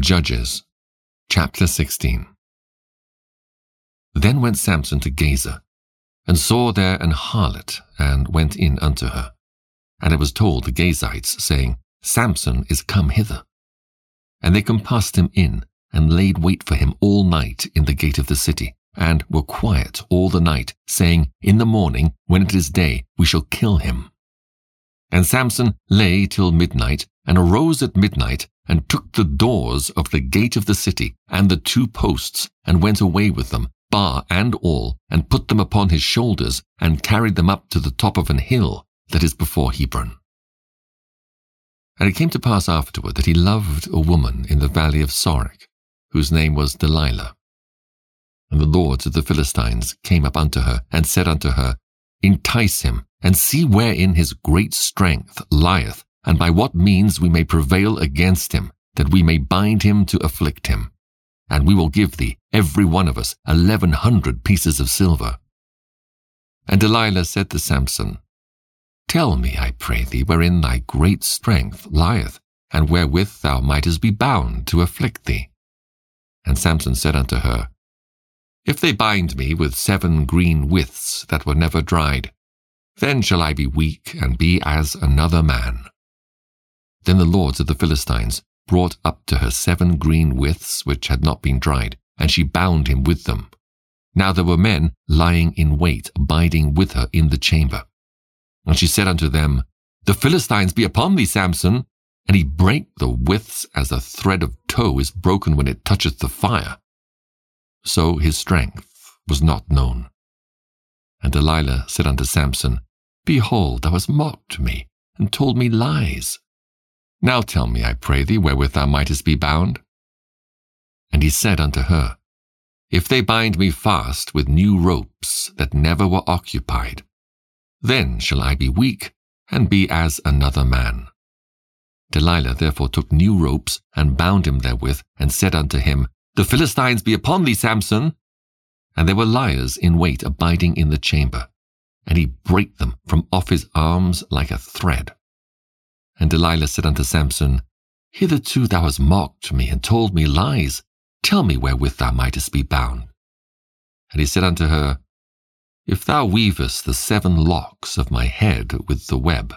Judges, chapter 16. Then went Samson to Gaza, and saw there an harlot, and went in unto her. And it was told the Gazites, saying, Samson is come hither. And they compassed him in, and laid wait for him all night in the gate of the city, and were quiet all the night, saying, In the morning, when it is day, we shall kill him. And Samson lay till midnight, and arose at midnight, and took the doors of the gate of the city, and the 2 posts, and went away with them, bar and all, and put them upon his shoulders, and carried them up to the top of an hill that is before Hebron. And it came to pass afterward that he loved a woman in the valley of Sorek, whose name was Delilah. And the lords of the Philistines came up unto her, and said unto her, Entice him, and see wherein his great strength lieth, and by what means we may prevail against him, that we may bind him to afflict him. And we will give thee, every one of us, 1,100 pieces of silver. And Delilah said to Samson, Tell me, I pray thee, wherein thy great strength lieth, and wherewith thou mightest be bound to afflict thee. And Samson said unto her, If they bind me with 7 green withs that were never dried, then shall I be weak and be as another man. Then the lords of the Philistines brought up to her 7 green withs which had not been dried, and she bound him with them. Now there were men lying in wait, abiding with her in the chamber. And she said unto them, The Philistines be upon thee, Samson. And he brake the withs as a thread of tow is broken when it toucheth the fire. So his strength was not known. And Delilah said unto Samson, Behold, thou hast mocked me, and told me lies. Now tell me, I pray thee, wherewith thou mightest be bound. And he said unto her, If they bind me fast with new ropes that never were occupied, then shall I be weak, and be as another man. Delilah therefore took new ropes, and bound him therewith, and said unto him, The Philistines be upon thee, Samson. And there were liers in wait abiding in the chamber, and he brake them from off his arms like a thread. And Delilah said unto Samson, Hitherto thou hast mocked me, and told me lies. Tell me wherewith thou mightest be bound. And he said unto her, If thou weavest the 7 locks of my head with the web.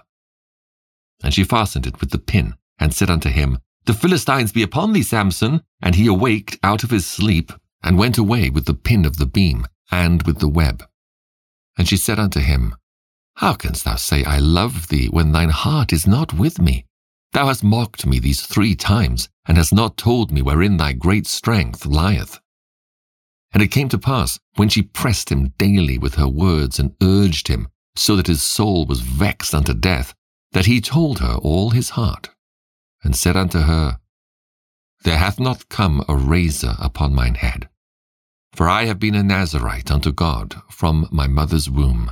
And she fastened it with the pin, and said unto him, The Philistines be upon thee, Samson. And he awaked out of his sleep, and went away with the pin of the beam, and with the web. And she said unto him, How canst thou say, I love thee, when thine heart is not with me? Thou hast mocked me these 3 times, and hast not told me wherein thy great strength lieth. And it came to pass, when she pressed him daily with her words, and urged him, so that his soul was vexed unto death, that he told her all his heart, and said unto her, There hath not come a razor upon mine head, for I have been a Nazarite unto God from my mother's womb.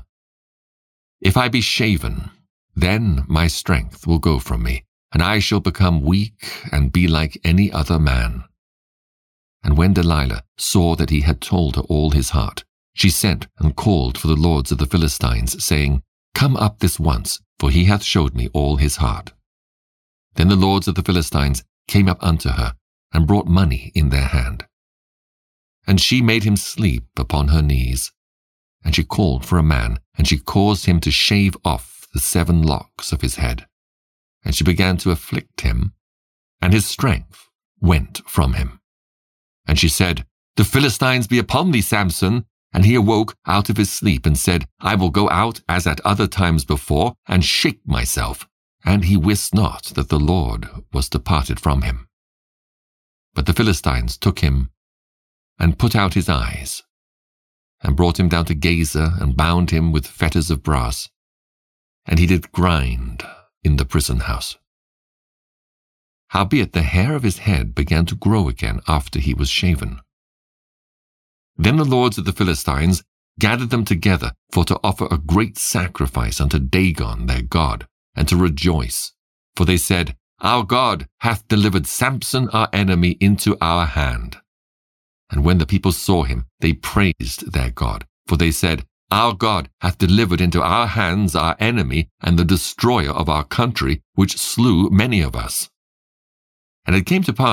If I be shaven, then my strength will go from me, and I shall become weak and be like any other man. And when Delilah saw that he had told her all his heart, she sent and called for the lords of the Philistines, saying, Come up this once, for he hath showed me all his heart. Then the lords of the Philistines came up unto her, and brought money in their hand. And she made him sleep upon her knees. And she called for a man, and she caused him to shave off the 7 locks of his head. And she began to afflict him, and his strength went from him. And she said, The Philistines be upon thee, Samson. And he awoke out of his sleep, and said, I will go out as at other times before, and shake myself. And he wist not that the Lord was departed from him. But the Philistines took him, and put out his eyes, and brought him down to Gaza, and bound him with fetters of brass. And he did grind in the prison house. Howbeit the hair of his head began to grow again after he was shaven. Then the lords of the Philistines gathered them together for to offer a great sacrifice unto Dagon their god, and to rejoice. For they said, Our God hath delivered Samson our enemy into our hand. And when the people saw him, they praised their God. For they said, Our God hath delivered into our hands our enemy, and the destroyer of our country, which slew many of us. And it came to pass,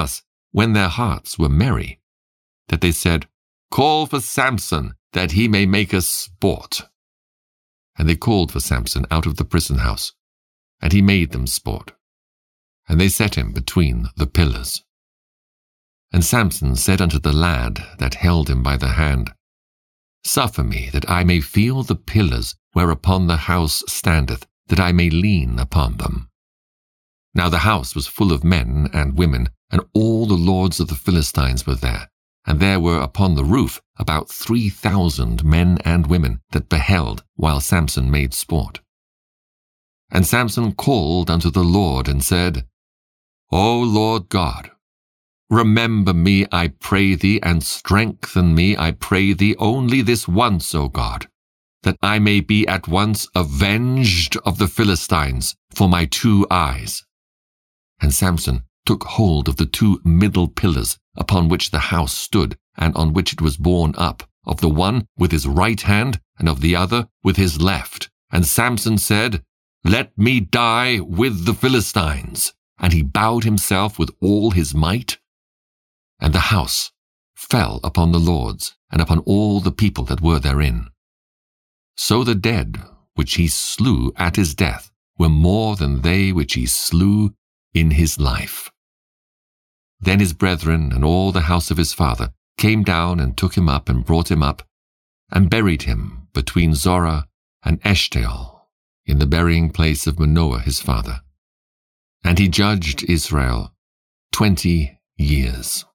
when their hearts were merry, that they said, Call for Samson, that he may make us sport. And they called for Samson out of the prison house, and he made them sport. And they set him between the pillars. And Samson said unto the lad that held him by the hand, Suffer me that I may feel the pillars whereupon the house standeth, that I may lean upon them. Now the house was full of men and women, and all the lords of the Philistines were there. And there were upon the roof about 3,000 men and women that beheld while Samson made sport. And Samson called unto the Lord and said, O Lord God, remember me, I pray thee, and strengthen me, I pray thee, only this once, O God, that I may be at once avenged of the Philistines for my 2 eyes. And Samson took hold of the 2 middle pillars upon which the house stood, and on which it was borne up, of the one with his right hand, and of the other with his left. And Samson said, Let me die with the Philistines. And he bowed himself with all his might. And the house fell upon the lords, and upon all the people that were therein. So the dead which he slew at his death were more than they which he slew in his life. Then his brethren and all the house of his father came down and took him up and brought him up, and buried him between Zorah and Eshtaol, in the burying place of Manoah his father. And he judged Israel 20 years.